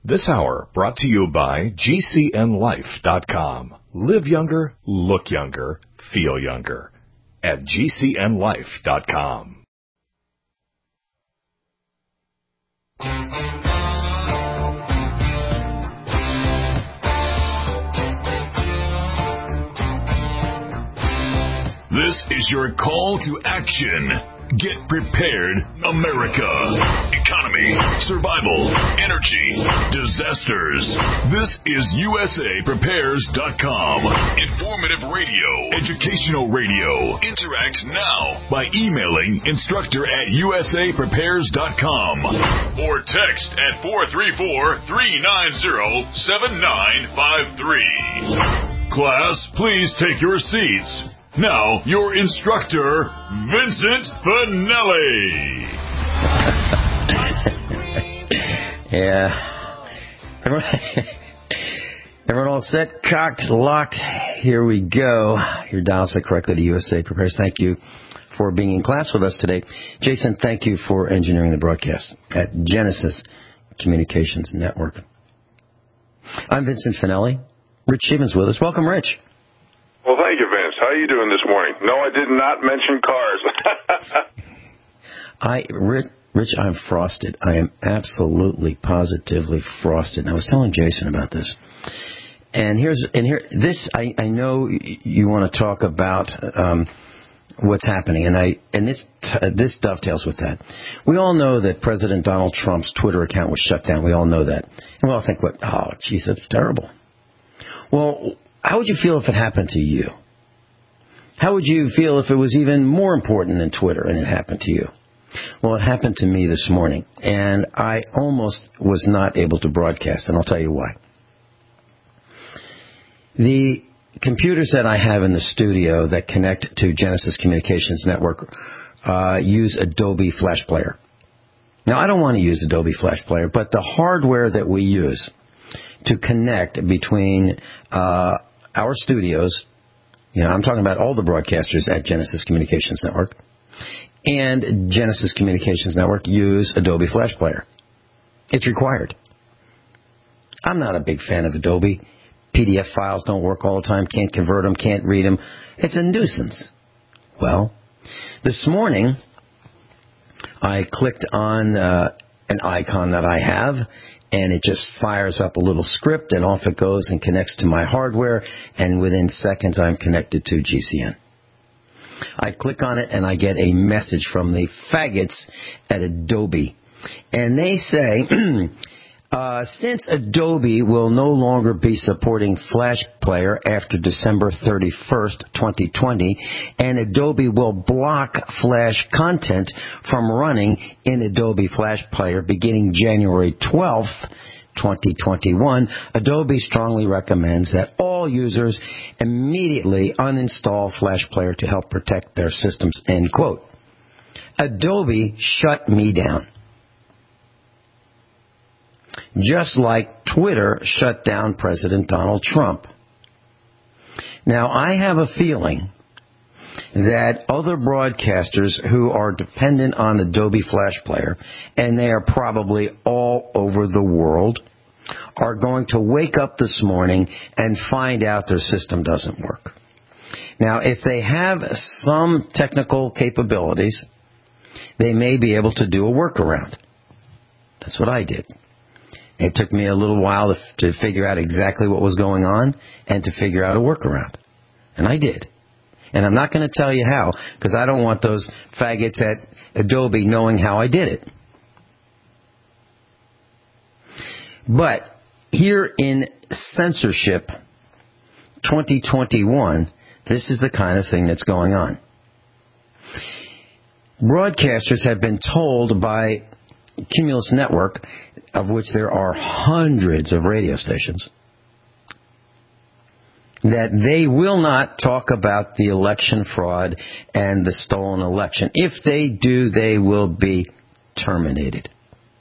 This hour brought to you by GCNLife.com. Live younger, look younger, feel younger at GCNLife.com. This is your call to action. Get prepared, America. Economy, survival, energy, disasters. This is USAPrepares.com. Informative radio, educational radio. Interact now by emailing instructor@USAPrepares.com or text at 434-390-7953. Class, please take your seats. Now, your instructor, Vincent Finelli. Yeah. Everyone all set, cocked, locked. Here we go. Your dial set correctly to USA Prepares. Thank you for being in class with us today. Jason, thank you for engineering the broadcast at Genesis Communications Network. I'm Vincent Finelli. Rich Stevens with us. Welcome, Rich. Well, thank you, Vince. How are you doing this morning? No, I did not mention cars. Rich, I'm frosted. I am absolutely, positively frosted. And I was telling Jason about this. And I know you want to talk about what's happening, and this dovetails with that. We all know that President Donald Trump's Twitter account was shut down. We all know that. And we all think, oh, geez, that's terrible. Well, how would you feel if it happened to you? How would you feel if it was even more important than Twitter and it happened to you? Well, it happened to me this morning, and I almost was not able to broadcast, and I'll tell you why. The computers that I have in the studio that connect to Genesis Communications Network use Adobe Flash Player. Now, I don't want to use Adobe Flash Player, but the hardware that we use to connect between our studios, I'm talking about all the broadcasters at Genesis Communications Network, and Genesis Communications Network use Adobe Flash Player. It's required. I'm not a big fan of Adobe. PDF files don't work all the time, can't convert them, can't read them. It's a nuisance. Well, this morning, I clicked on an icon that I have, and it just fires up a little script, and off it goes and connects to my hardware, and within seconds, I'm connected to GCN. I click on it, and I get a message from the faggots at Adobe, and they say, since Adobe will no longer be supporting Flash Player after December 31st, 2020, and Adobe will block Flash content from running in Adobe Flash Player beginning January 12th, 2021, Adobe strongly recommends that all users immediately uninstall Flash Player to help protect their systems, end quote. Adobe shut me down. Just like Twitter shut down President Donald Trump. Now, I have a feeling that other broadcasters who are dependent on Adobe Flash Player, and they are probably all over the world, are going to wake up this morning and find out their system doesn't work. Now, if they have some technical capabilities, they may be able to do a workaround. That's what I did. It took me a little while to figure out exactly what was going on and to figure out a workaround. And I did. And I'm not going to tell you how, because I don't want those faggots at Adobe knowing how I did it. But here in censorship 2021, this is the kind of thing that's going on. Broadcasters have been told by Cumulus Network, of which there are hundreds of radio stations, that they will not talk about the election fraud and the stolen election. If they do, they will be terminated.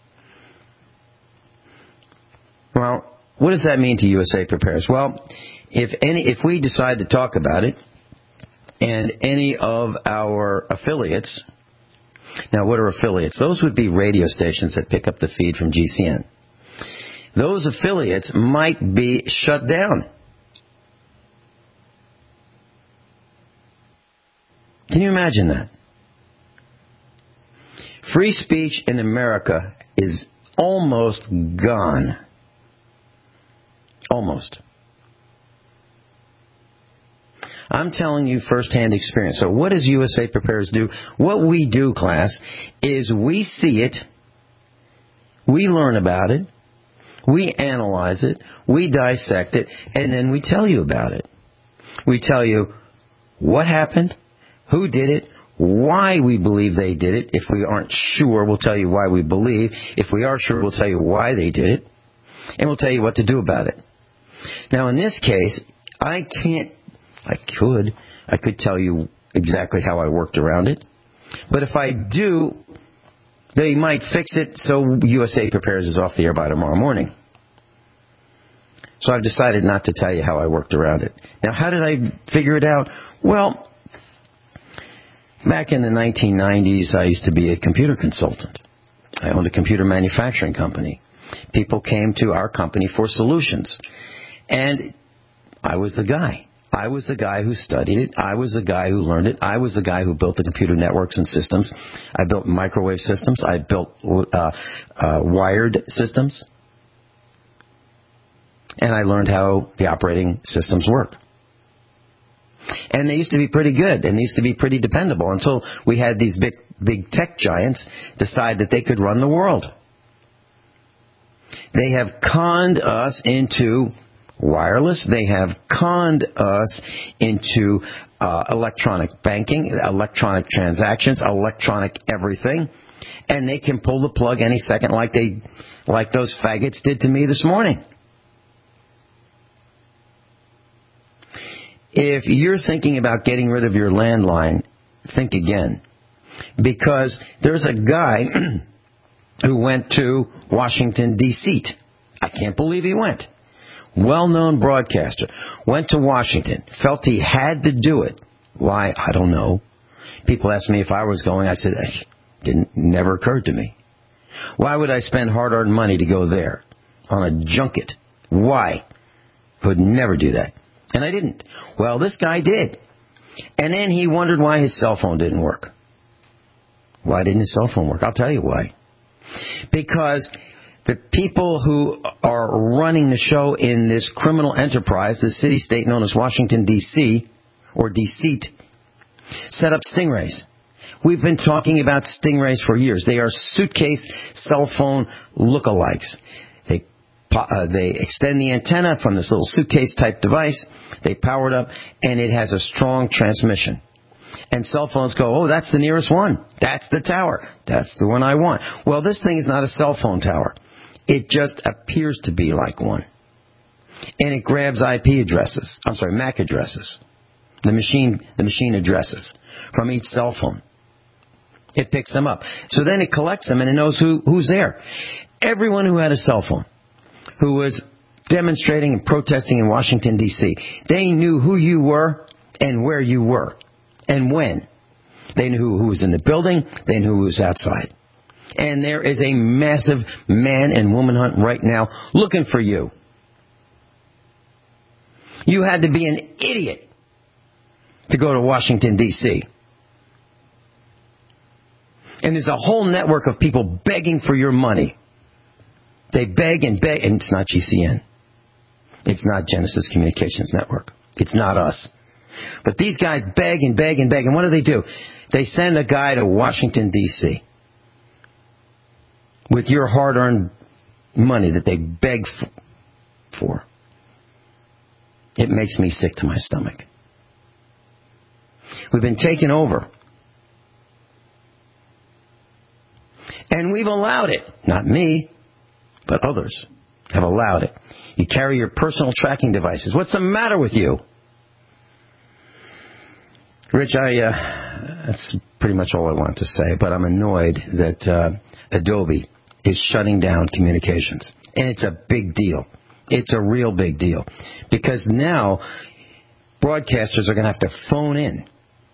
Well, what does that mean to USA Prepares? Well, if we decide to talk about it, and any of our affiliates, now what are affiliates? Those would be radio stations that pick up the feed from GCN. those affiliates might be shut down. Can you imagine that? Free speech in America is almost gone. Almost. I'm telling you firsthand experience. So what does USA Prepares do? What we do, class, is we see it, we learn about it, we analyze it, we dissect it, and then we tell you about it. We tell you what happened, who did it, why we believe they did it. If we aren't sure, we'll tell you why we believe. If we are sure, we'll tell you why they did it. And we'll tell you what to do about it. Now, in this case, I could tell you exactly how I worked around it. But if I do, they might fix it so USA Prepares is off the air by tomorrow morning. So I've decided not to tell you how I worked around it. Now, how did I figure it out? Well, back in the 1990s, I used to be a computer consultant. I owned a computer manufacturing company. People came to our company for solutions. And I was the guy. I was the guy who studied it. I was the guy who learned it. I was the guy who built the computer networks and systems. I built microwave systems. I built wired systems. And I learned how the operating systems work. And they used to be pretty good, and they used to be pretty dependable until we had these big tech giants decide that they could run the world. They have conned us into wireless. They have conned us into electronic banking, electronic transactions, electronic everything. And they can pull the plug any second like those faggots did to me this morning. If you're thinking about getting rid of your landline, think again. Because there's a guy who went to Washington, D.C. I can't believe he went. Well-known broadcaster. Went to Washington. Felt he had to do it. Why? I don't know. People asked me if I was going. I said, never occurred to me. Why would I spend hard-earned money to go there on a junket? Why? I would never do that. And I didn't. Well, this guy did. And then he wondered why his cell phone didn't work. Why didn't his cell phone work? I'll tell you why. Because the people who are running the show in this criminal enterprise, the city-state known as Washington, D.C., or Deceit, set up stingrays. We've been talking about stingrays for years. They are suitcase cell phone lookalikes. They extend the antenna from this little suitcase-type device. They power it up, and it has a strong transmission. And cell phones go, oh, that's the nearest one. That's the tower. That's the one I want. Well, this thing is not a cell phone tower. It just appears to be like one. And it grabs MAC addresses. The machine addresses from each cell phone. It picks them up. So then it collects them, and it knows who's there. Everyone who had a cell phone, who was demonstrating and protesting in Washington, D.C. They knew who you were and where you were and when. They knew who was in the building. They knew who was outside. And there is a massive man and woman hunt right now looking for you. You had to be an idiot to go to Washington, D.C. And there's a whole network of people begging for your money. They beg and beg, and it's not GCN. It's not Genesis Communications Network. It's not us. But these guys beg and beg and beg, and what do? They send a guy to Washington, D.C. with your hard-earned money that they beg for. It makes me sick to my stomach. We've been taken over. And we've allowed it. Not me. But others have allowed it. You carry your personal tracking devices. What's the matter with you? Rich, that's pretty much all I want to say, but I'm annoyed that Adobe is shutting down communications. And it's a big deal. It's a real big deal. Because now broadcasters are going to have to phone in.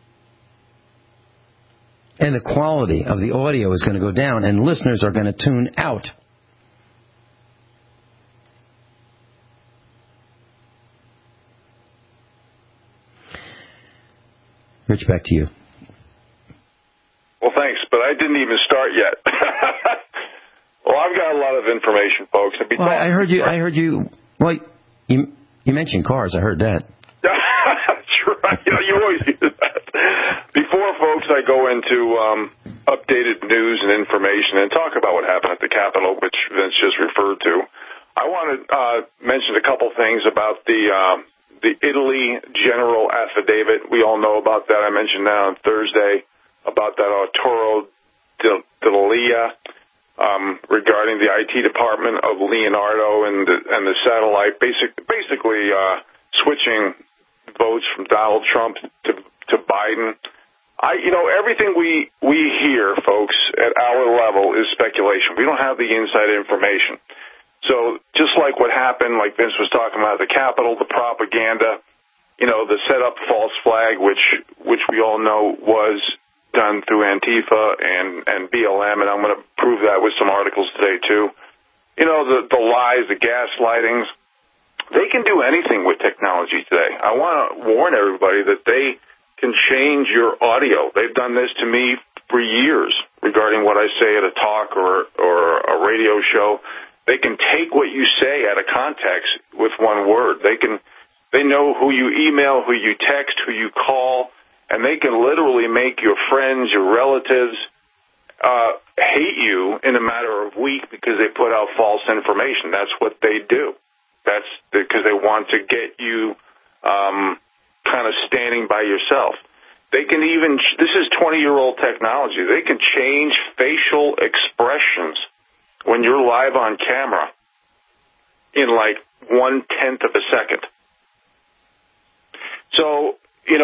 And the quality of the audio is going to go down, and listeners are going to tune out. Rich, back to you. Well, thanks, but I didn't even start yet. Well, I've got a lot of information, folks. Well, I heard you. Well, you mentioned cars. I heard that. That's right. You always do that. Before, folks, I go into updated news and information and talk about what happened at the Capitol, which Vince just referred to. I want to mention a couple things about the Italy general affidavit. We all know about that. I mentioned that on Thursday about that Arturo D'Elia regarding the IT department of Leonardo and the satellite, basically switching votes from Donald Trump to Biden. Everything we hear, folks, at our level is speculation. We don't have the inside information. So just like what happened, like Vince was talking about at the Capitol, the propaganda, the set up false flag, which we all know was done through Antifa and BLM, and I'm going to prove that with some articles today too. The lies, the gaslightings, they can do anything with technology today. I want to warn everybody that they can change your audio. They've done this to me for years regarding what I say at a talk or a radio show. They can take what you say out of context with one word. They know who you email, who you text, who you call, and they can literally make your friends, your relatives, hate you in a matter of weeks because they put out false information. That's what they do. That's because they want to get you kind of standing by yourself. They can even, this is 20-year-old technology, they can change facial expressions when you're live on camera in like 1/10 of a second. So,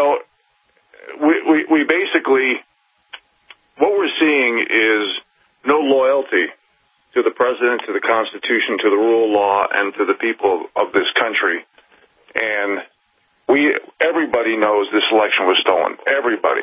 we basically, what we're seeing is no loyalty to the president, to the Constitution, to the rule of law, and to the people of this country. And everybody knows this election was stolen. Everybody.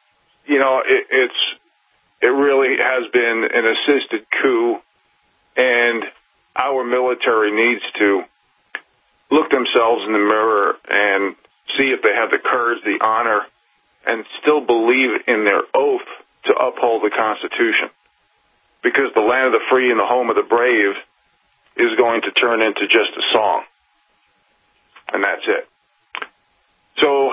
It really has been an assisted coup, and our military needs to look themselves in the mirror and see if they have the courage, the honor, and still believe in their oath to uphold the Constitution. Because the land of the free and the home of the brave is going to turn into just a song. And that's it. So,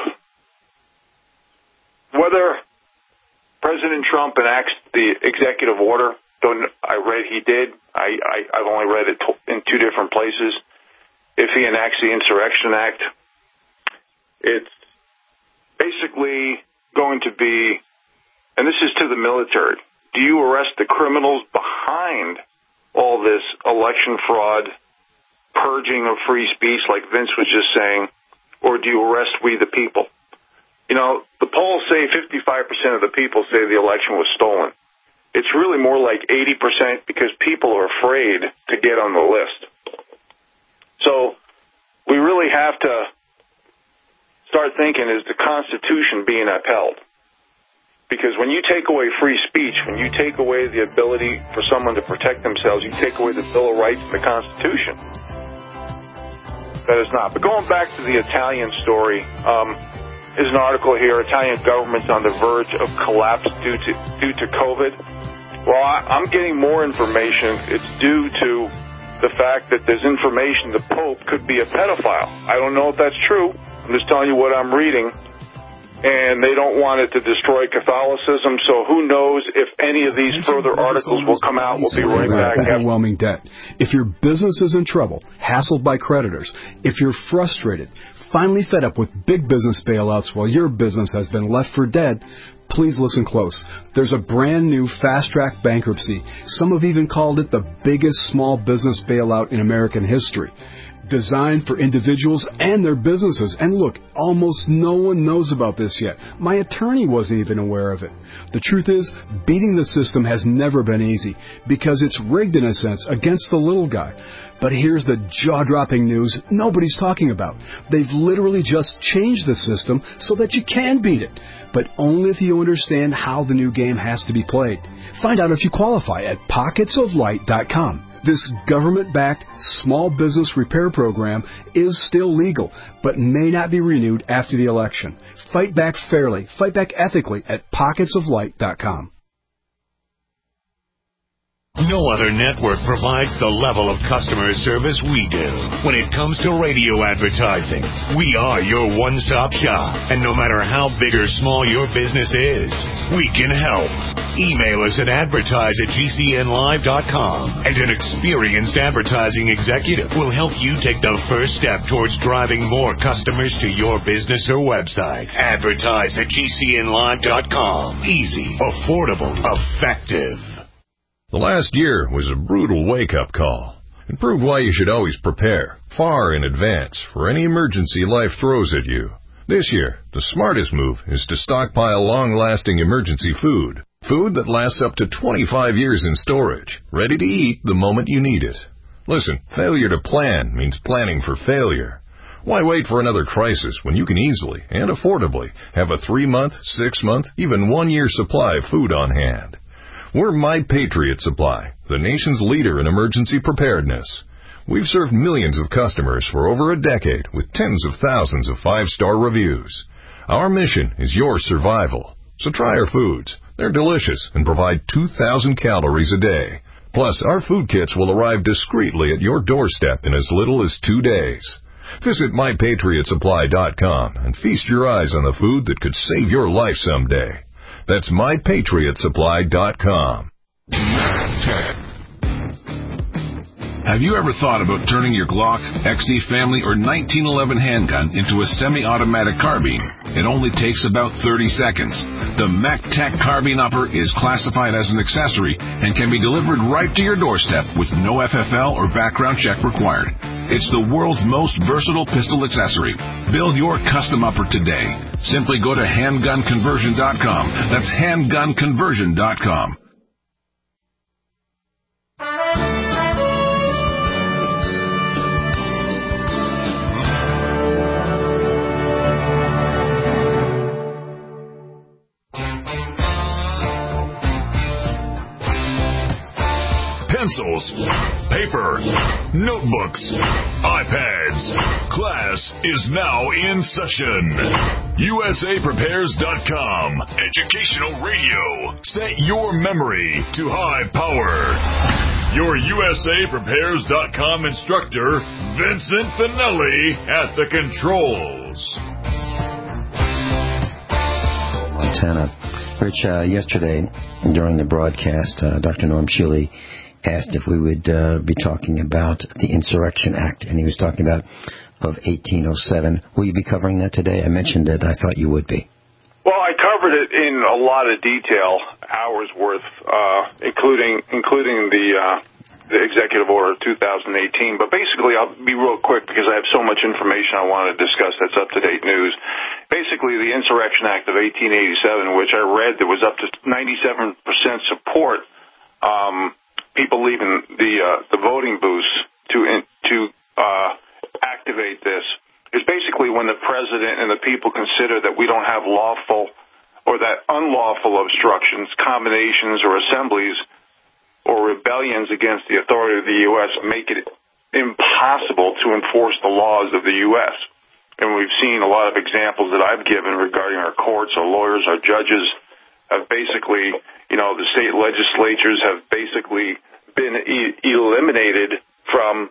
whether President Trump enacts the executive order, I read he did. I've only read it in two different places. If he enacts the Insurrection Act, it's basically going to be, and this is to the military, do you arrest the criminals behind all this election fraud, purging of free speech like Vince was just saying, or do you arrest we the people? The polls say 55% of the people say the election was stolen. It's really more like 80% because people are afraid to get on the list. So we really have to start thinking, is the Constitution being upheld? Because when you take away free speech, when you take away the ability for someone to protect themselves, you take away the Bill of Rights and the Constitution. That is not. But going back to the Italian story, there's an article here, Italian government's on the verge of collapse due to COVID. Well, I'm getting more information. It's due to the fact that there's information the Pope could be a pedophile. I don't know if that's true. I'm just telling you what I'm reading. And they don't want it to destroy Catholicism, so who knows if any of these further articles will come out. We'll be right back. Overwhelming debt. If your business is in trouble, hassled by creditors, if you're frustrated, finally fed up with big business bailouts while your business has been left for dead, please listen close. There's a brand new fast-track bankruptcy. Some have even called it the biggest small business bailout in American history. Designed for individuals and their businesses. And look, almost no one knows about this yet. My attorney wasn't even aware of it. The truth is, beating the system has never been easy because it's rigged in a sense against the little guy. But here's the jaw-dropping news nobody's talking about. They've literally just changed the system so that you can beat it, but only if you understand how the new game has to be played. Find out if you qualify at pocketsoflight.com. This government-backed small business repair program is still legal, but may not be renewed after the election. Fight back fairly. Fight back ethically at pocketsoflight.com. No other network provides the level of customer service we do. When it comes to radio advertising, we are your one-stop shop. And no matter how big or small your business is, we can help. Email us at advertise@gcnlive.com, and an experienced advertising executive will help you take the first step towards driving more customers to your business or website. Advertise@gcnlive.com. Easy, affordable, effective. The last year was a brutal wake-up call. It proved why you should always prepare, far in advance, for any emergency life throws at you. This year, the smartest move is to stockpile long-lasting emergency food. Food that lasts up to 25 years in storage, ready to eat the moment you need it. Listen, failure to plan means planning for failure. Why wait for another crisis when you can easily and affordably have a 3-month, 6-month, even 1-year supply of food on hand? We're My Patriot Supply, the nation's leader in emergency preparedness. We've served millions of customers for over a decade with tens of thousands of 5-star reviews. Our mission is your survival. So try our foods. They're delicious and provide 2,000 calories a day. Plus, our food kits will arrive discreetly at your doorstep in as little as 2 days. Visit MyPatriotSupply.com and feast your eyes on the food that could save your life someday. That's MyPatriotSupply.com. Have you ever thought about turning your Glock, XD Family, or 1911 handgun into a semi-automatic carbine? It only takes about 30 seconds. The MacTac Carbine Upper is classified as an accessory and can be delivered right to your doorstep with no FFL or background check required. It's the world's most versatile pistol accessory. Build your custom upper today. Simply go to handgunconversion.com. That's handgunconversion.com. Pencils, paper, notebooks, iPads. Class is now in session. USAPrepares.com. Educational radio. Set your memory to high power. Your USAPrepares.com instructor, Vincent Finelli, at the controls. Montana. Rich, yesterday during the broadcast, Dr. Norm Shealy asked if we would be talking about the Insurrection Act, and he was talking about of 1807. Will you be covering that today? I mentioned it. I thought you would be. Well, I covered it in a lot of detail, hours worth, including the executive order of 2018. But basically, I'll be real quick because I have so much information I want to discuss that's up-to-date news. Basically, the Insurrection Act of 1887, which I read there was up to 97% support, people leaving the voting booths to activate this, is basically when the president and the people consider that we don't have lawful or that unlawful obstructions, combinations, or assemblies or rebellions against the authority of the U.S. make it impossible to enforce the laws of the U.S. And we've seen a lot of examples that I've given regarding our courts, our lawyers, our judges have basically, the state legislatures have basically been eliminated from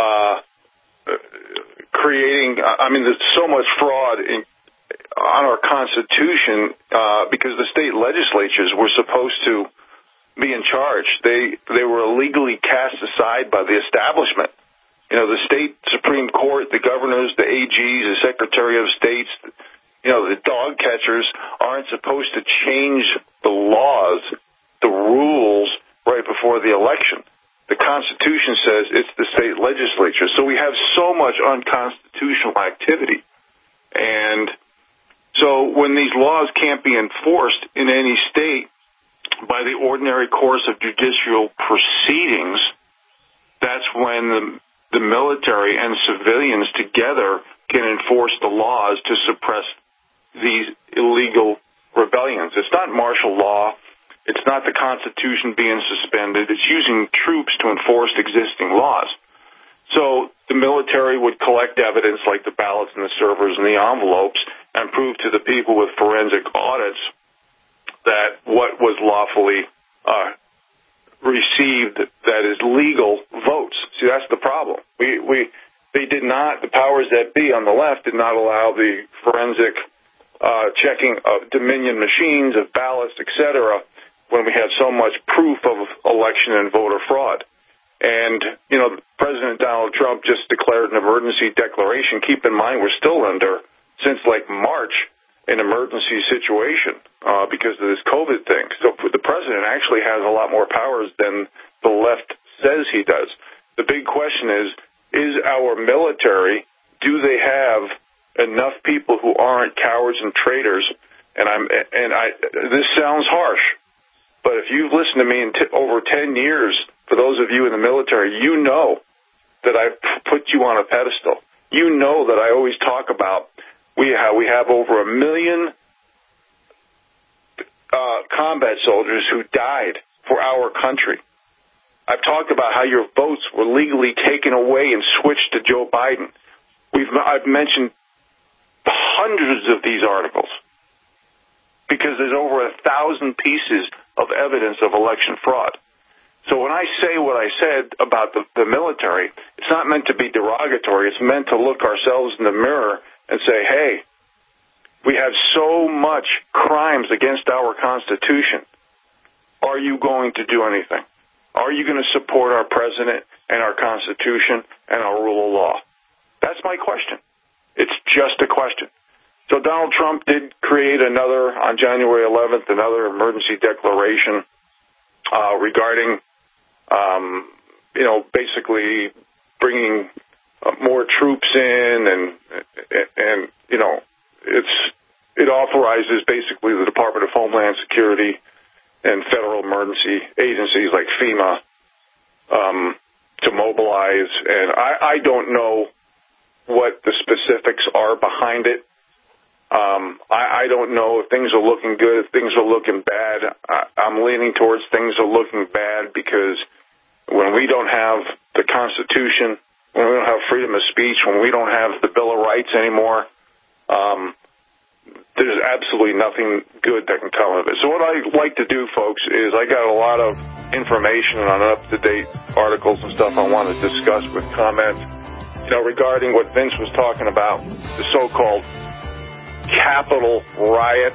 creating. There's so much fraud on our Constitution because the state legislatures were supposed to be in charge. They were illegally cast aside by the establishment. The state Supreme Court, the governors, the AGs, the Secretary of States, the dog catchers aren't supposed to change the laws, the rules, right before the election. The Constitution says it's the state legislature. So we have so much unconstitutional activity. And so when these laws can't be enforced in any state by the ordinary course of judicial proceedings, that's when the military and civilians together can enforce the laws to suppress these illegal rebellions. It's not martial law. It's not the Constitution being suspended. It's using troops to enforce existing laws. So the military would collect evidence like the ballots and the servers and the envelopes and prove to the people with forensic audits that what was lawfully received that is legal votes. See, that's the problem. They did not, the powers that be on the left did not allow the forensic checking of Dominion machines, of ballots, etc., when we had so much proof of election and voter fraud. And, President Donald Trump just declared an emergency declaration. Keep in mind, we're still under, since like March, an emergency situation because of this COVID thing. So the president actually has a lot more powers than the left says he does. The big question is our military, do they have enough people who aren't cowards and traitors? And this sounds harsh, but if you've listened to me in over 10 years, for those of you in the military, you know that I've put you on a pedestal. You know that I always talk about we have over 1 million combat soldiers who died for our country. I've talked about how your votes were legally taken away and switched to Joe Biden. I've mentioned hundreds of these articles because there's over 1,000 pieces of evidence of election fraud. So when I say what I said about the military, it's not meant to be derogatory. It's meant to look ourselves in the mirror and say, hey, we have so much crimes against our Constitution. Are you going to do anything? Are you going to support our president and our Constitution and our rule of law? That's my question. It's just a question. So Donald Trump did create on January 11th, another emergency declaration regarding, basically bringing more troops in and it authorizes basically the Department of Homeland Security and federal emergency agencies like FEMA to mobilize. And I don't know what the specifics are behind it. I don't know if things are looking good, if things are looking bad. I'm leaning towards things are looking bad because when we don't have the Constitution, when we don't have freedom of speech, when we don't have the Bill of Rights anymore, there's absolutely nothing good that can come of it. So what I like to do, folks, is I got a lot of information on up-to-date articles and stuff I want to discuss with comments, regarding what Vince was talking about, the so-called Capitol riot.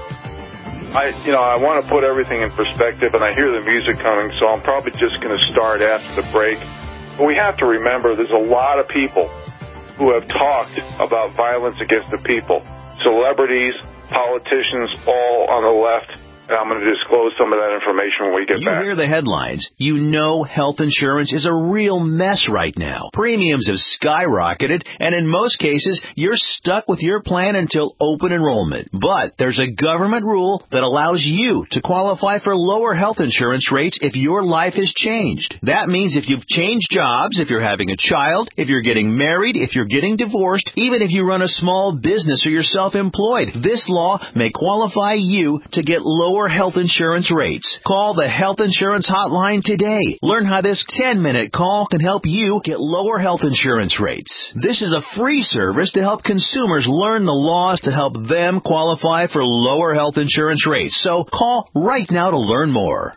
I want to put everything in perspective, and I hear the music coming, so I'm probably just going to start after the break. But we have to remember there's a lot of people who have talked about violence against the people. Celebrities, politicians, all on the left. And I'm going to disclose some of that information when we get back. You hear the headlines. You know health insurance is a real mess right now. Premiums have skyrocketed, and in most cases, you're stuck with your plan until open enrollment. But there's a government rule that allows you to qualify for lower health insurance rates if your life has changed. That means if you've changed jobs, if you're having a child, if you're getting married, if you're getting divorced, even if you run a small business or you're self-employed, this law may qualify you to get lower health insurance rates. Call the Health Insurance Hotline today. Learn how this 10-minute call can help you get lower health insurance rates. This is a free service to help consumers learn the laws to help them qualify for lower health insurance rates. So call right now to learn more.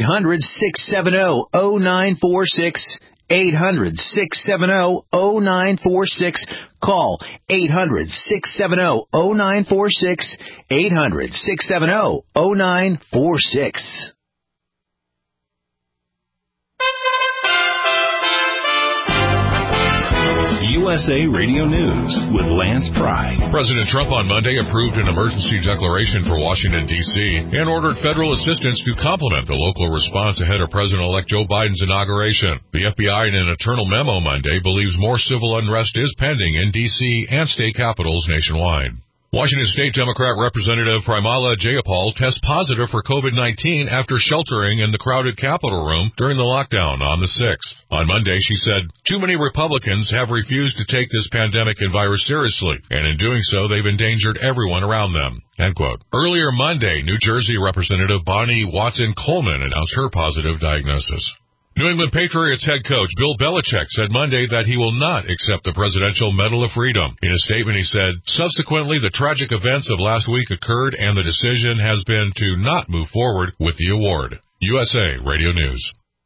800-670-0946. 800-670-0946. Call 800-670-0946. 800-670-0946. USA Radio News with Lance Pry. President Trump on Monday approved an emergency declaration for Washington, D.C. and ordered federal assistance to complement the local response ahead of President-elect Joe Biden's inauguration. The FBI, in an internal memo Monday, believes more civil unrest is pending in D.C. and state capitals nationwide. Washington State Democrat Representative Primala Jayapal tests positive for COVID-19 after sheltering in the crowded Capitol room during the lockdown on the 6th. On Monday, she said, "Too many Republicans have refused to take this pandemic and virus seriously, and in doing so, they've endangered everyone around them." End quote. Earlier Monday, New Jersey Representative Bonnie Watson Coleman announced her positive diagnosis. New England Patriots head coach Bill Belichick said Monday that he will not accept the Presidential Medal of Freedom. In a statement, he said, subsequently, the tragic events of last week occurred and the decision has been to not move forward with the award. USA Radio News.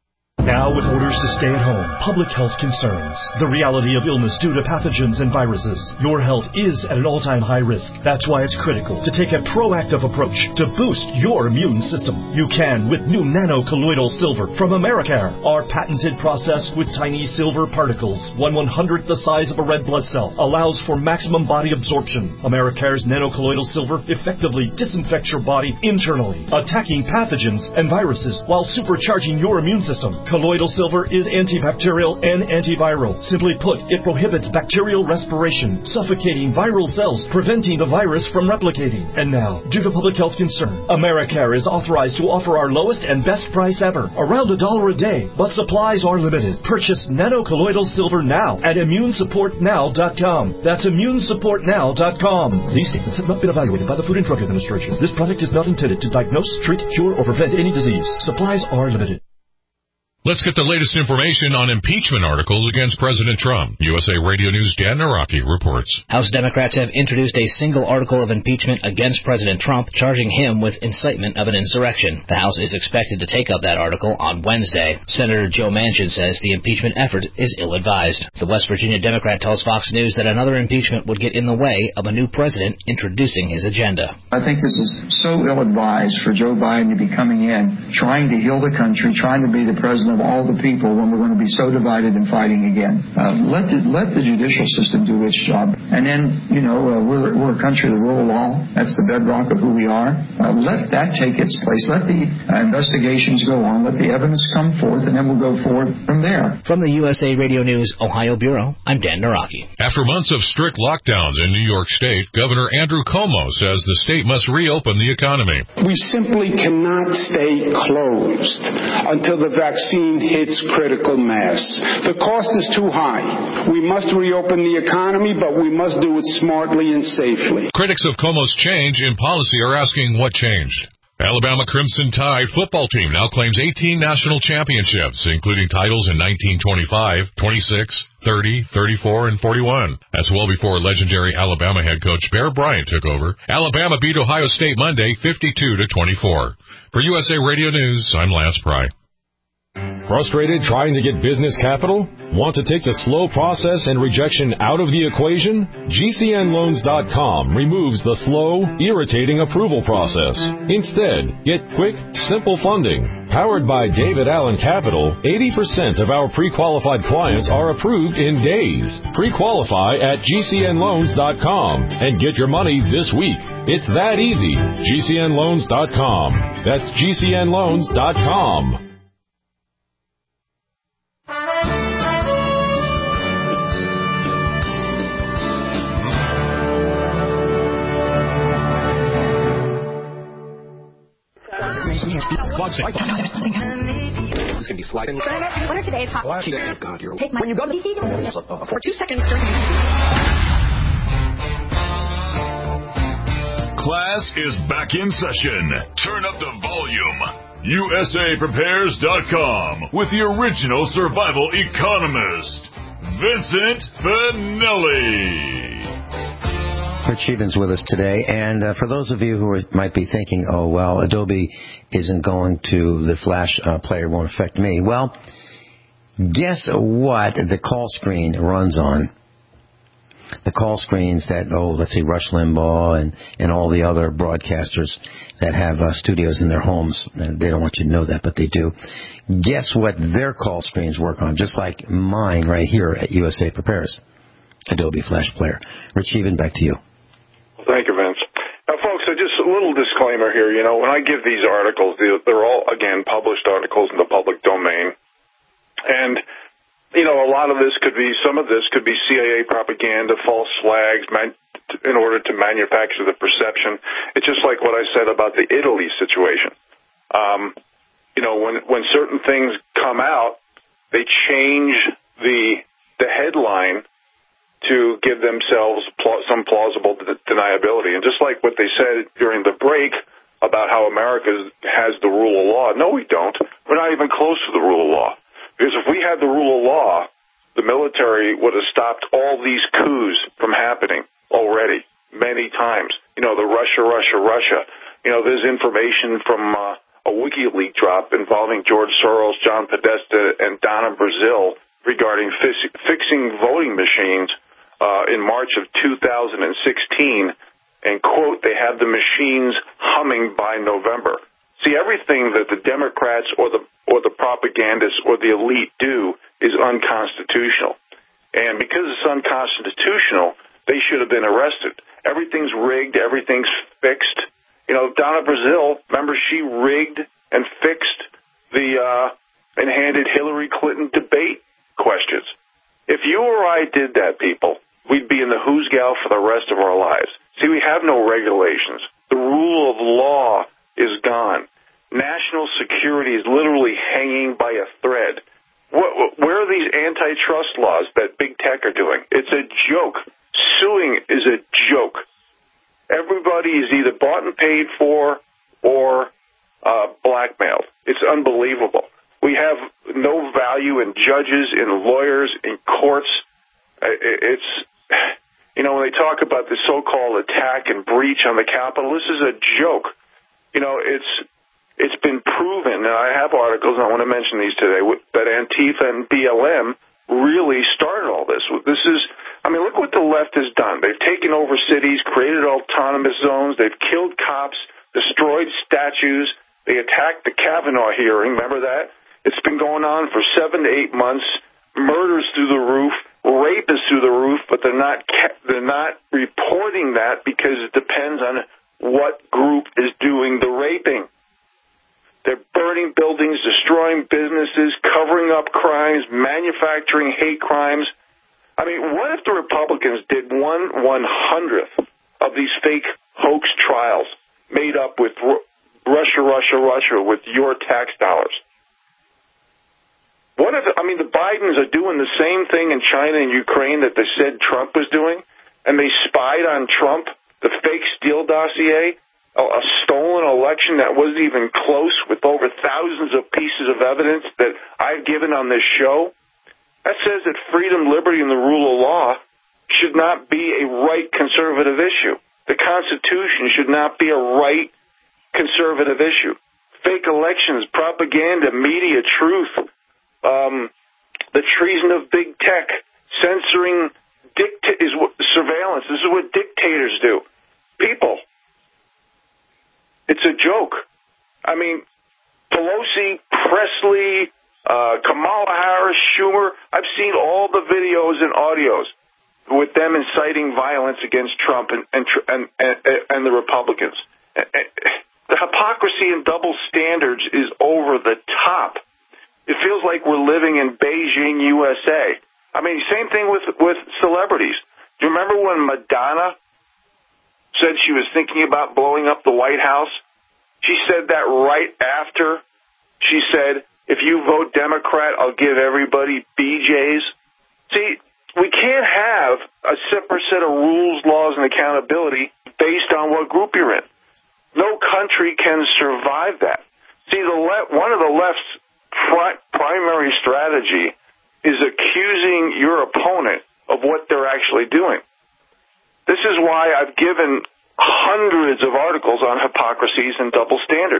Now with orders to stay at home, public health concerns, the reality of illness due to pathogens and viruses, your health is at an all-time high risk. That's why it's critical to take a proactive approach to boost your immune system. You can with new nano-colloidal silver from Americare. Our patented process with tiny silver particles, 1/100th the size of a red blood cell, allows for maximum body absorption. Americare's nano-colloidal silver effectively disinfects your body internally, attacking pathogens and viruses while supercharging your immune system. Colloidal silver is antibacterial and antiviral. Simply put, it prohibits bacterial respiration, suffocating viral cells, preventing the virus from replicating. And now, due to public health concern, Americare is authorized to offer our lowest and best price ever, around $1 a day, but supplies are limited. Purchase nano-colloidal silver now at immunesupportnow.com. That's immunesupportnow.com. These statements have not been evaluated by the Food and Drug Administration. This product is not intended to diagnose, treat, cure, or prevent any disease. Supplies are limited. Let's get the latest information on impeachment articles against President Trump. USA Radio News' Dan Naraki reports. House Democrats have introduced a single article of impeachment against President Trump, charging him with incitement of an insurrection. The House is expected to take up that article on Wednesday. Senator Joe Manchin says the impeachment effort is ill-advised. The West Virginia Democrat tells Fox News that another impeachment would get in the way of a new president introducing his agenda. I think this is so ill-advised for Joe Biden to be coming in, trying to heal the country, trying to be the president of all the people when we're going to be so divided and fighting again. Let the judicial system do its job. And then, we're a country of the rule of law. That's the bedrock of who we are. Let that take its place. Let the investigations go on. Let the evidence come forth, and then we'll go forward from there. From the USA Radio News Ohio Bureau, I'm Dan Naraki. After months of strict lockdowns in New York State, Governor Andrew Cuomo says the state must reopen the economy. We simply cannot stay closed until the vaccine hits critical mass. The cost is too high. We must reopen the economy, but we must do it smartly and safely. Critics of Cuomo's change in policy are asking what changed. Alabama Crimson Tide football team now claims 18 national championships, including titles in 1925, 26, 30, 34, and 41. That's well before legendary Alabama head coach Bear Bryant took over. Alabama beat Ohio State Monday 52-24. For USA Radio News, I'm Lance Pry. Frustrated trying to get business capital? Want to take the slow process and rejection out of the equation? GCNLoans.com removes the slow, irritating approval process. Instead, get quick, simple funding. Powered by David Allen Capital, 80% of our pre-qualified clients are approved in days. Pre-qualify at GCNLoans.com and get your money this week. It's that easy. GCNLoans.com. That's GCNLoans.com. This is going to be sliding. What are today's hot? God, you're... Take my... When you go to the for 2 seconds during... Class is back in session. Turn up the volume. USAPrepares.com with the original survival economist, Vincent Finelli. Rich Even's with us today, and for those of you who might be thinking, oh, well, Adobe isn't going to, the Flash player won't affect me. Well, guess what the call screen runs on? The call screens that, let's see, Rush Limbaugh and all the other broadcasters that have studios in their homes. And they don't want you to know that, but they do. Guess what their call screens work on, just like mine right here at USA Prepares. Adobe Flash Player. Rich Even, back to you. Thank you, Vince. Now, folks, just a little disclaimer here. When I give these articles, they're all, again, published articles in the public domain. And, a lot of this some of this could be CIA propaganda, false flags, in order to manufacture the perception. It's just like what I said about the Italy situation. When certain things come out, they change the headline to give themselves some plausible deniability. And just like what they said during the break about how America has the rule of law, no, we don't. We're not even close to the rule of law. Because if we had the rule of law, the military would have stopped all these coups from happening already many times. You know, the Russia. You know, there's information from a WikiLeaks drop involving George Soros, John Podesta, and Donna Brazil regarding fixing voting machines in March of 2016. And, quote, they had the machines humming by November. See, everything that the Democrats or the propagandists or the elite do is unconstitutional. And because it's unconstitutional, they should have been arrested. Everything's rigged. Everything's fixed. You know, Donna Brazil, remember, she rigged and fixed and handed Hillary Clinton debate questions. If you or I did that, people, we'd be in the who's gal for the rest of our lives. See, we have no regulations. The rule of law is gone. National security is literally hanging by a thread. Where are these antitrust laws that big tech are doing? It's a joke. Suing is a joke. Everybody is either bought and paid for or blackmailed. It's unbelievable. We have no value in judges, in lawyers, in courts. It's, you know, when they talk about the so-called attack and breach on the Capitol, this is a joke. You know, it's been proven, and I have articles, and I want to mention these today, that Antifa and BLM really started all this. This is, I mean, look what the left has done. They've taken over cities, created autonomous zones, they've killed cops, destroyed statues, they attacked the Kavanaugh hearing, remember that? It's been going on for 7 to 8 months, murders through the roof, rape is through the roof, but they're not reporting that because it depends on what group is doing the raping. They're burning buildings, destroying businesses, covering up crimes, manufacturing hate crimes. I mean, what if the Republicans did 1/100th of these fake hoax trials made up with Russia with your tax dollars? What if, I mean, the Bidens are doing the same thing in China and Ukraine that they said Trump was doing, and they spied on Trump, the fake Steele dossier, a stolen election that wasn't even close, with over thousands of pieces of evidence that I've given on this show. That says that freedom, liberty, and the rule of law should not be a right conservative issue. The Constitution should not be a right conservative issue. Fake elections, propaganda, media, truth, the treason of big tech, censoring, surveillance. This is what dictators do. People, it's a joke. I mean, Pelosi, Presley, Kamala Harris, Schumer, I've seen all the videos and audios with them inciting violence against Trump and the Republicans. The hypocrisy and double standards is over the top. It feels like we're living in Beijing, USA. I mean, same thing with celebrities. Do you remember when Madonna said she was thinking about blowing up the White House? She said that right after she said, if you vote Democrat, I'll give everybody BJs. See, we can't have a separate set of rules, laws, and accountability based on what group you're in. No country can survive that. See, one of the left's primary strategy is accusing your opponent of what they're actually doing. This is why I've given hundreds of articles on hypocrisies and double standards.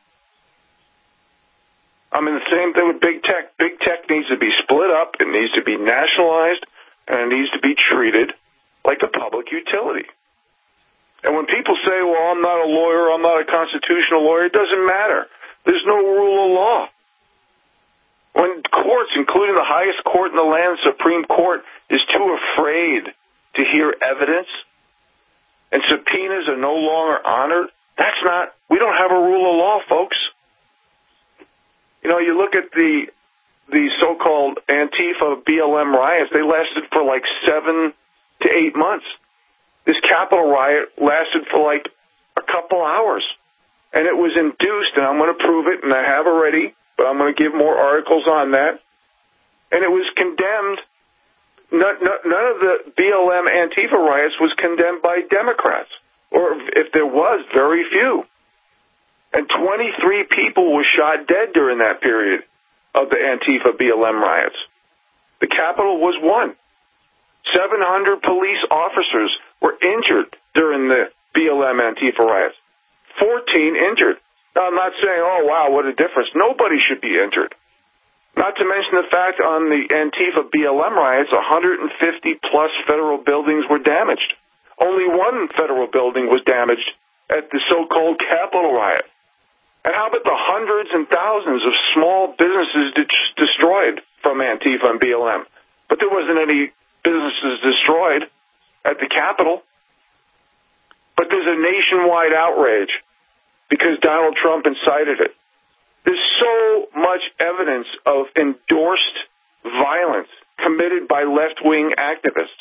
I mean, the same thing with big tech. Big tech needs to be split up, it needs to be nationalized, and it needs to be treated like a public utility. And when people say, well, I'm not a lawyer, I'm not a constitutional lawyer, it doesn't matter. There's no rule of law. When courts, including the highest court in the land, Supreme Court, is too afraid to hear evidence and subpoenas are no longer honored, we don't have a rule of law, folks. You know, you look at the so-called Antifa BLM riots, they lasted for like 7 to 8 months. This Capitol riot lasted for like a couple hours. And it was induced, and I'm going to prove it, and I have already, but I'm going to give more articles on that. And it was condemned. None of the BLM Antifa riots was condemned by Democrats, or if there was, very few. And 23 people were shot dead during that period. of the Antifa BLM riots. The Capitol was one. 700 police officers were injured during the BLM Antifa riots. 14 injured. Now, I'm not saying, oh, wow, what a difference. Nobody should be injured. Not to mention the fact on the Antifa BLM riots, 150-plus federal buildings were damaged. Only one federal building was damaged at the so-called Capitol riot. And how about the hundreds and thousands of small businesses destroyed from Antifa and BLM? But there wasn't any businesses destroyed at the Capitol. But there's a nationwide outrage because Donald Trump incited it. There's so much evidence of endorsed violence committed by left-wing activists.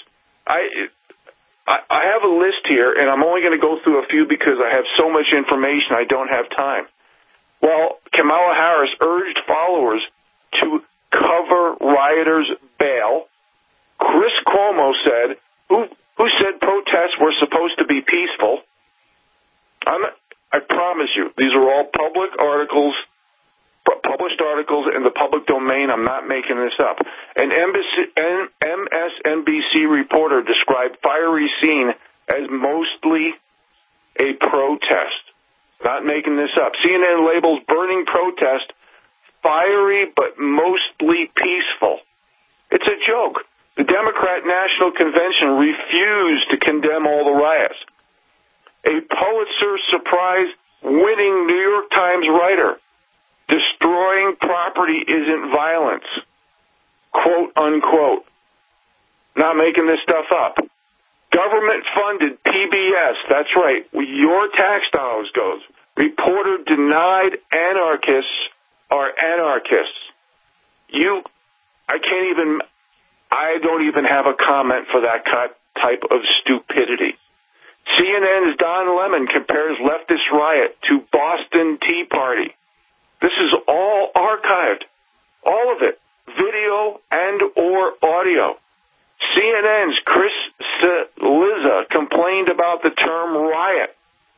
I have a list here, and I'm only going to go through a few because I have so much information I don't have time. Well, Kamala Harris urged followers to cover rioters' bail. Chris Cuomo said, who said protests were supposed to be peaceful. I promise you, these are all published articles in the public domain. I'm not making this up. An MSNBC reporter described fiery scene as mostly a protest. Not making this up. CNN labels burning protest fiery but mostly peaceful. It's a joke. The Democrat National Convention refused to condemn all the riots. A Pulitzer Prize-winning New York Times writer, destroying property isn't violence, quote, unquote. Not making this stuff up. Government-funded PBS, that's right, your tax dollars goes. Reporter denied anarchists are anarchists. I don't even have a comment for that type of stupidity. CNN's Don Lemon compares leftist riot to Boston Tea Party. This is all archived, all of it, video and or audio. CNN's Chris Cillizza complained about the term riot.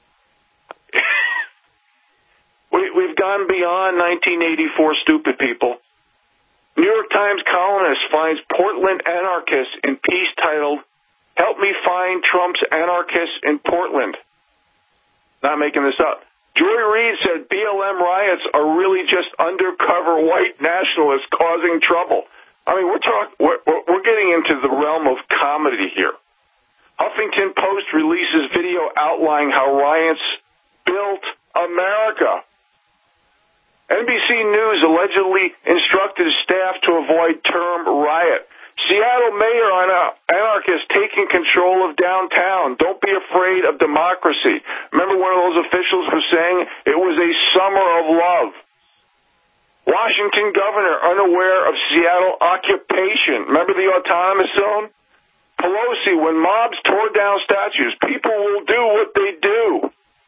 We've gone beyond 1984, stupid people. New York Times columnist finds Portland anarchists in piece titled, "Help Me Find Trump's Anarchists in Portland." Not making this up. Joy Reid said BLM riots are really just undercover white nationalists causing trouble. I mean, we're getting into the realm of comedy here. Huffington Post releases video outlining how riots built America. NBC News allegedly instructed staff to avoid term riot. Seattle mayor on anarchists taking control of downtown. Don't be afraid of democracy. Remember one of those officials was saying it was a summer of love. Washington governor unaware of Seattle occupation. Remember the autonomous zone? Pelosi, when mobs tore down statues, people will do what they do.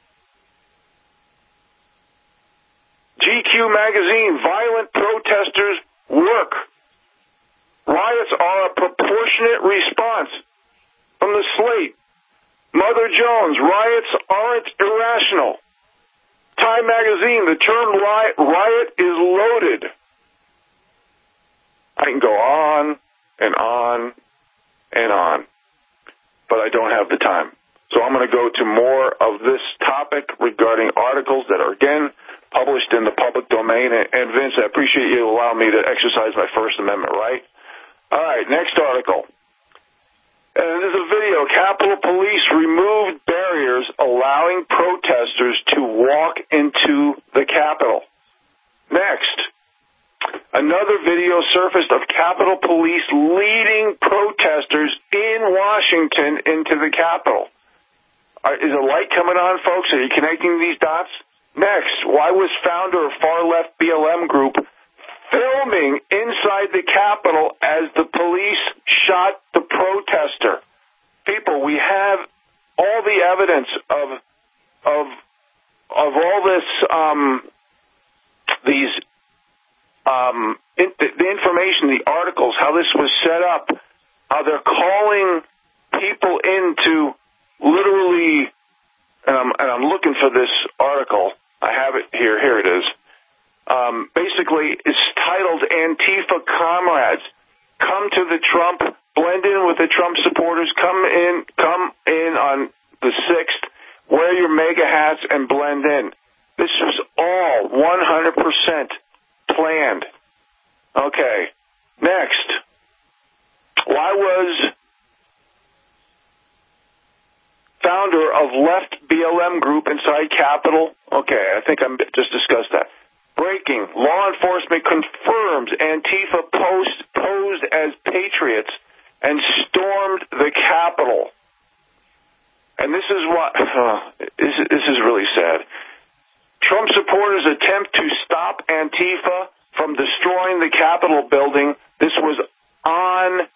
GQ magazine, violent protesters work. Riots are a proportionate response. From the Slate, Mother Jones, riots aren't irrational. Time magazine, the term riot is loaded. I can go on and on and on, but I don't have the time. So I'm going to go to more of this topic regarding articles that are, again, published in the public domain. And Vince, I appreciate you allowing me to exercise my First Amendment right. All right, next article. And this is a video. Capitol Police removed barriers allowing protesters to walk into the Capitol. Next, another video surfaced of Capitol Police leading protesters in Washington into the Capitol. Is a light coming on, folks? Are you connecting these dots? Next, why was founder of far-left BLM group filming inside the Capitol as the police shot the protester? People, we have all the evidence of all this, the information, the articles, how this was set up, how they're calling people into literally, and I'm looking for this article. I have it here. Here it is. Basically, it's titled Trump, blend in with the Trump supporters, come in on the 6th, wear your MAGA hats and blend in. This was all 100% planned. Okay, next. Why was founder of Left BLM group inside Capitol? Okay, I think I just discussed that. Breaking. Law enforcement confirms Antifa posed as patriots and stormed the Capitol. And this is what this is really sad. Trump supporters attempt to stop Antifa from destroying the Capitol building. This was on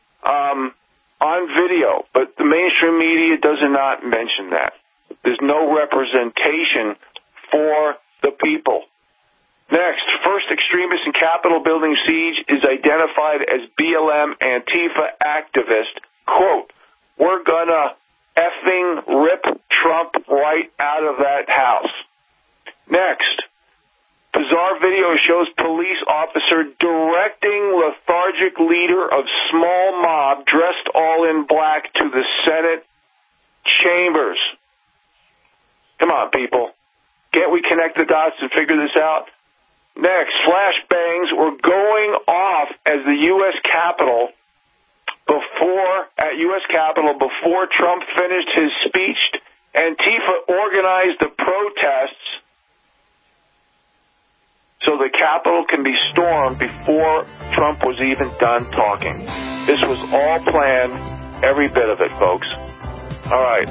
video, but the mainstream media does not mention that. There's no representation for the people. Next, first extremist in Capitol building siege is identified as BLM Antifa activist. Quote, we're gonna effing rip Trump right out of that house. Next, bizarre video shows police officer directing lethargic leader of small mob dressed all in black to the Senate chambers. Come on, people. Can't we connect the dots and figure this out? Next, flashbangs were going off as the U.S. Capitol before Trump finished his speech. Antifa organized the protests so the Capitol can be stormed before Trump was even done talking. This was all planned, every bit of it, folks. All right.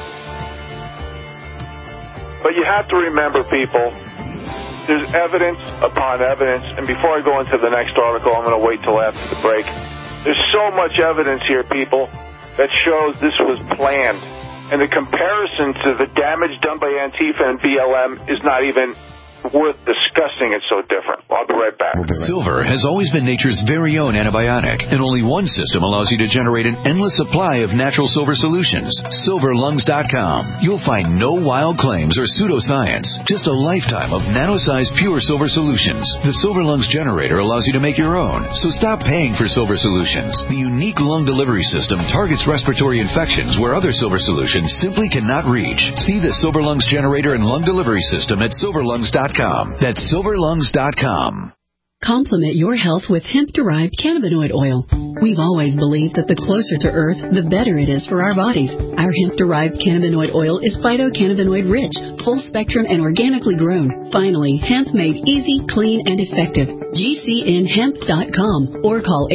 But you have to remember, people, there's evidence upon evidence, and before I go into the next article, I'm going to wait till after the break. There's so much evidence here, people, that shows this was planned. And the comparison to the damage done by Antifa and BLM is not even worth discussing. It's so different. I'll be right back. Silver has always been nature's very own antibiotic, and only one system allows you to generate an endless supply of natural silver solutions. SilverLungs.com. You'll find no wild claims or pseudoscience, just a lifetime of nano-sized pure silver solutions. The Silver Lungs generator allows you to make your own, so stop paying for silver solutions. The unique lung delivery system targets respiratory infections where other silver solutions simply cannot reach. See the Silver Lungs generator and lung delivery system at SilverLungs.com. That's SilverLungs.com. Complement your health with hemp-derived cannabinoid oil. We've always believed that the closer to Earth, the better it is for our bodies. Our hemp-derived cannabinoid oil is phytocannabinoid-rich, full-spectrum, and organically grown. Finally, hemp made easy, clean, and effective. GCNHemp.com or call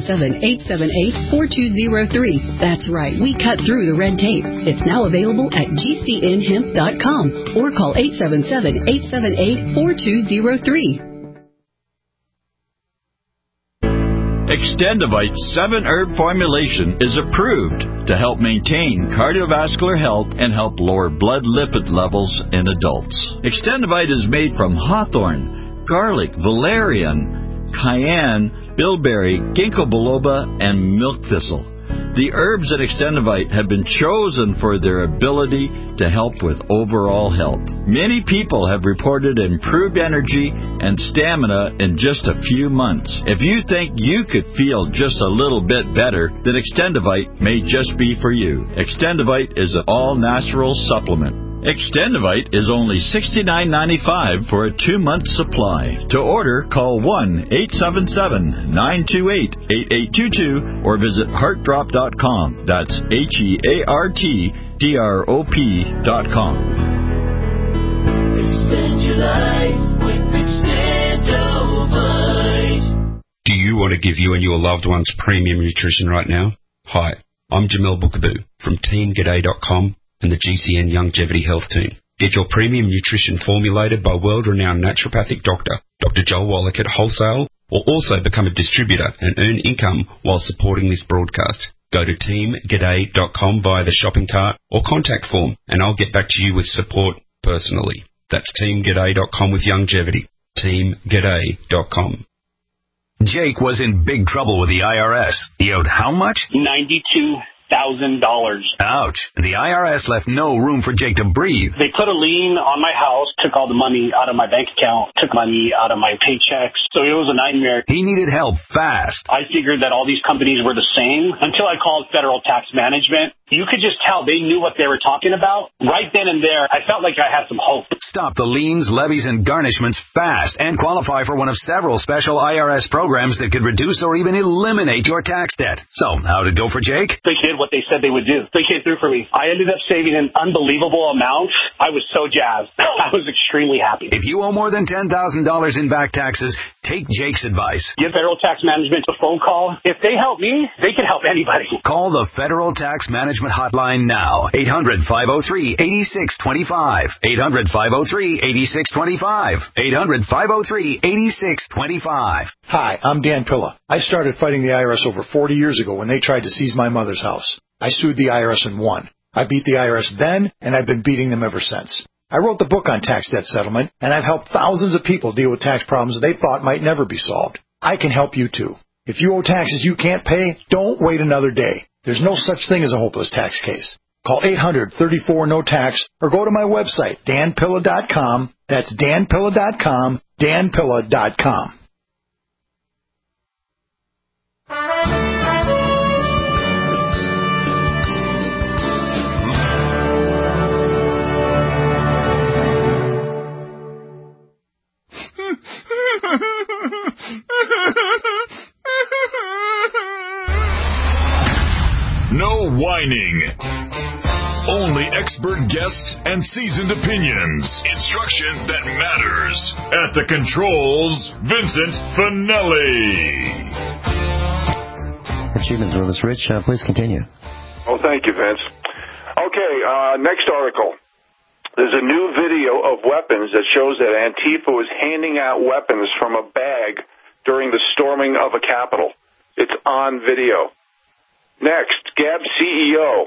877-878-4203. That's right, we cut through the red tape. It's now available at GCNHemp.com or call 877-878-4203. Extendivite 7-herb formulation is approved to help maintain cardiovascular health and help lower blood lipid levels in adults. Extendivite is made from hawthorn, garlic, valerian, cayenne, bilberry, ginkgo biloba, and milk thistle. The herbs at Extendivite have been chosen for their ability to help with overall health. Many people have reported improved energy and stamina in just a few months. If you think you could feel just a little bit better, then Extendivite may just be for you. Extendivite is an all-natural supplement. Extendivite is only $69.95 for a 2-month supply. To order, call 1-877-928-8822 or visit heartdrop.com. That's HEARTDROP.com. Extend your life with Extendivite. Do you want to give you and your loved ones premium nutrition right now? Hi, I'm Jamel Bookaboo from TeamGaday.com and the GCN Longevity Health Team. Get your premium nutrition formulated by world-renowned naturopathic doctor, Dr. Joel Wallach at wholesale, or also become a distributor and earn income while supporting this broadcast. Go to teamgaday.com via the shopping cart or contact form, and I'll get back to you with support personally. That's teamgaday.com with longevity. teamgaday.com. Jake was in big trouble with the IRS. He owed how much? $92,000. Ouch. The IRS left no room for Jake to breathe. They put a lien on my house, took all the money out of my bank account, took money out of my paychecks. So it was a nightmare. He needed help fast. I figured that all these companies were the same until I called Federal Tax Management. You could just tell they knew what they were talking about. Right then and there, I felt like I had some hope. Stop the liens, levies, and garnishments fast and qualify for one of several special IRS programs that could reduce or even eliminate your tax debt. So, how'd it go for Jake? They did what they said they would do. They came through for me. I ended up saving an unbelievable amount. I was so jazzed. I was extremely happy. If you owe more than $10,000 in back taxes, take Jake's advice. Give Federal Tax Management a phone call. If they help me, they can help anybody. Call the Federal Tax Management hotline now. 800-503-8625. 800-503-8625. 800-503-8625. Hi, I'm Dan Pilla. I started fighting the IRS over 40 years ago when they tried to seize my mother's house. I sued the IRS and won. I beat the IRS then, and I've been beating them ever since. I wrote the book on tax debt settlement, and I've helped thousands of people deal with tax problems they thought might never be solved. I can help you too. If you owe taxes you can't pay, don't wait another day. There's no such thing as a hopeless tax case. Call 800-34-NO-TAX or go to my website, danpilla.com. That's danpilla.com, danpilla.com. No whining. Only expert guests and seasoned opinions. Instruction that matters. At the controls, Vincent Finelli. Rich Eben's with us. Rich, please continue. Oh, thank you, Vince. Okay, next article. There's a new video of weapons that shows that Antifa was handing out weapons from a bag during the storming of a Capitol. It's on video. Next, Gap CEO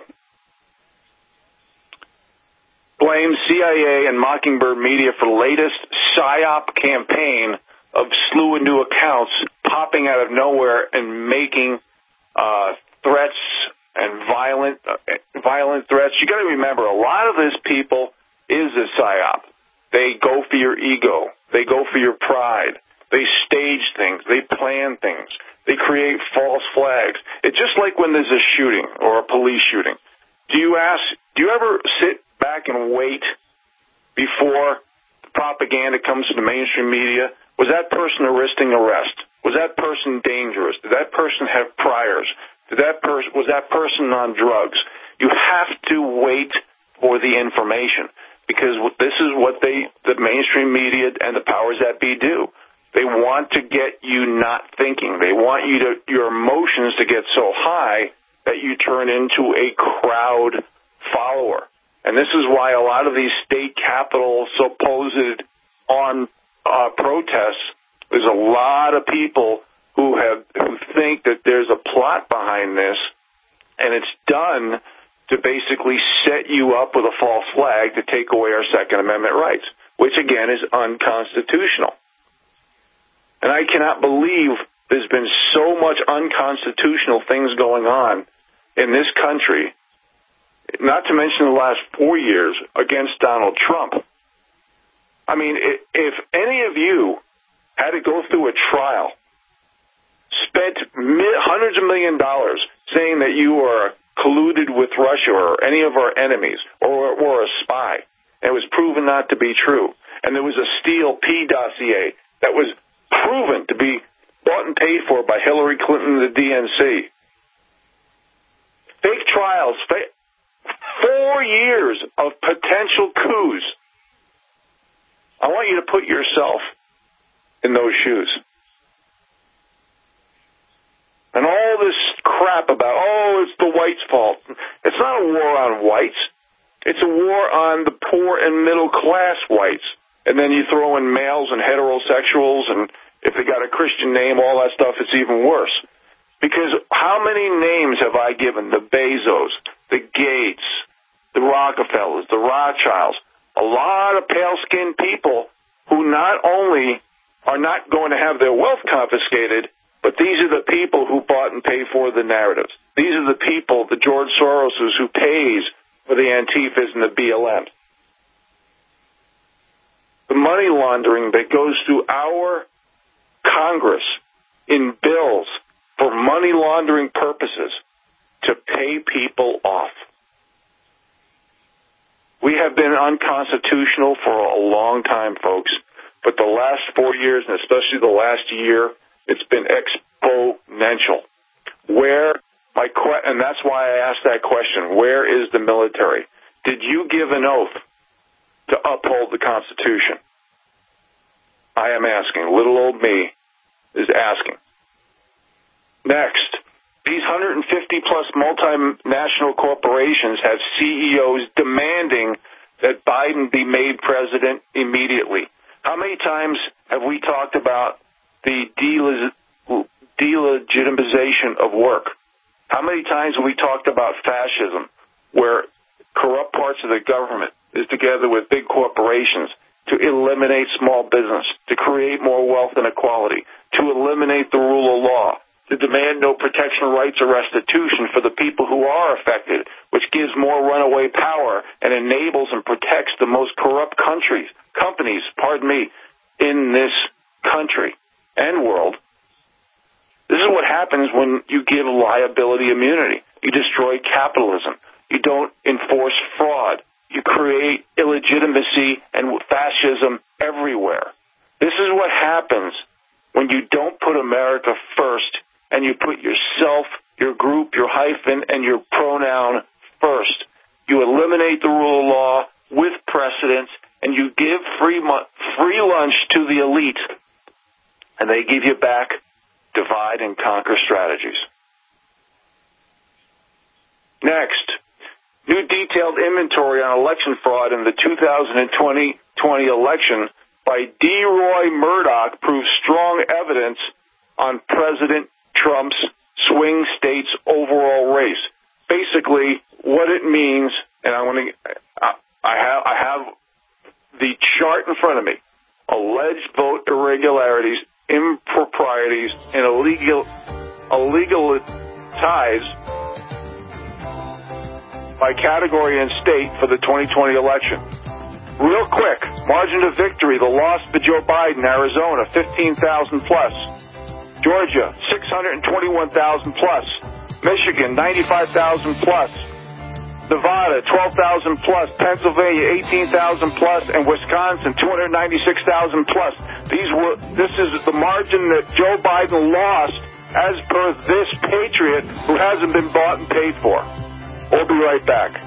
blames CIA and Mockingbird Media for latest PSYOP campaign of slew new accounts popping out of nowhere and making threats and violent threats. You got to remember, a lot of this people is a PSYOP. They go for your ego. They go for your pride. They stage things. They plan things. They create false flags. It's just like when there's a shooting or a police shooting. Do you ever sit back and wait before the propaganda comes to the mainstream media? Was that person risking arrest? Was that person dangerous? Did that person have priors? Was that person on drugs? You have to wait for the information because this is what the mainstream media and the powers that be do. They want to get you not thinking. They want your emotions to get so high that you turn into a crowd follower. And this is why a lot of these state capitol supposed protests, there's a lot of people who think that there's a plot behind this, and it's done to basically set you up with a false flag to take away our Second Amendment rights, which again is unconstitutional. And I cannot believe there's been so much unconstitutional things going on in this country, not to mention the last 4 years against Donald Trump. I mean, if any of you had to go through a trial, spent hundreds of $millions saying that you were colluded with Russia or any of our enemies or were a spy, and it was proven not to be true, and there was a Steele P dossier that was proven to be bought and paid for by Hillary Clinton and the DNC. Fake trials, 4 years of potential coups. I want you to put yourself in those shoes. And all this crap about, it's the whites' fault. It's not a war on whites. It's a war on the poor and middle class whites. And then you throw in males and heterosexuals, and if they got a Christian name, all that stuff, it's even worse. Because how many names have I given? The Bezos, the Gates, the Rockefellers, the Rothschilds, a lot of pale-skinned people who not only are not going to have their wealth confiscated, but these are the people who bought and paid for the narratives. These are the people, the George Soroses, who pays for the Antifas and the BLM. The money laundering that goes through our Congress in bills for money laundering purposes to pay people off. We have been unconstitutional for a long time, folks, but the last 4 years, and especially the last year, it's been exponential. And that's why I asked that question, where is the military? Did you give an oath to uphold the Constitution? I am asking. Little old me is asking. Next, these 150-plus multinational corporations have CEOs demanding that Biden be made president immediately. How many times have we talked about the delegitimization of work? How many times have we talked about fascism, where corrupt parts of the government is together with big corporations to eliminate small business, to create more wealth inequality, to eliminate the rule of law, to demand no protection rights or restitution for the people who are affected, which gives more runaway power and enables and protects the most corrupt companies, in this country and world. This is what happens when you give liability immunity. You destroy capitalism. You don't enforce fraud. You create illegitimacy and fascism everywhere. This is what happens when you don't put America first and you put yourself, your group, your hyphen, and your pronoun first. You eliminate the rule of law with precedence, and you give free lunch to the elite, and they give you back divide and conquer strategies. Next, new detailed inventory on election fraud in the 2020 election by D. Roy Murdoch proves strong evidence on President Trump's swing states overall race. Basically, what it means, and I have the chart in front of me, alleged vote irregularities, improprieties, and illegal ties by category and state for the 2020 election. Real quick, margin of victory, the loss to Joe Biden, Arizona, 15,000 plus. Georgia, 621,000 plus. Michigan, 95,000 plus. Nevada, 12,000 plus. Pennsylvania, 18,000 plus. And Wisconsin, 296,000 plus. This is the margin that Joe Biden lost as per this patriot who hasn't been bought and paid for. We'll be right back.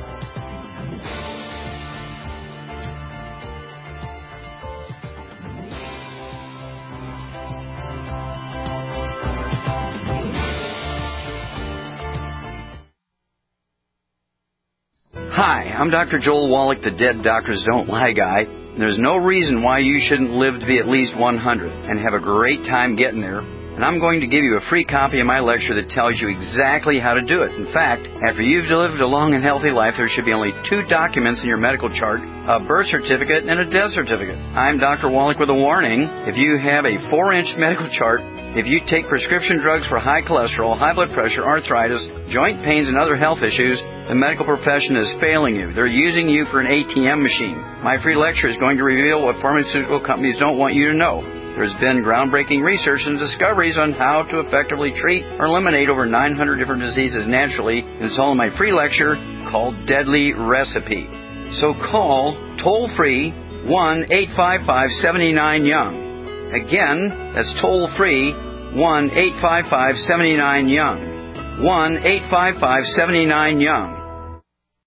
Hi, I'm Dr. Joel Wallach, the Dead Doctors Don't Lie guy. There's no reason why you shouldn't live to be at least 100 and have a great time getting there. And I'm going to give you a free copy of my lecture that tells you exactly how to do it. In fact, after you've lived a long and healthy life, there should be only 2 documents in your medical chart, a birth certificate and a death certificate. I'm Dr. Wallach with a warning. If you have a 4-inch medical chart, if you take prescription drugs for high cholesterol, high blood pressure, arthritis, joint pains, and other health issues, the medical profession is failing you. They're using you for an ATM machine. My free lecture is going to reveal what pharmaceutical companies don't want you to know. There's been groundbreaking research and discoveries on how to effectively treat or eliminate over 900 different diseases naturally, and it's all in my free lecture called Deadly Recipe. So call toll-free 1-855-79-YOUNG. Again, that's toll-free 1-855-79-YOUNG. 1-855-79-YOUNG.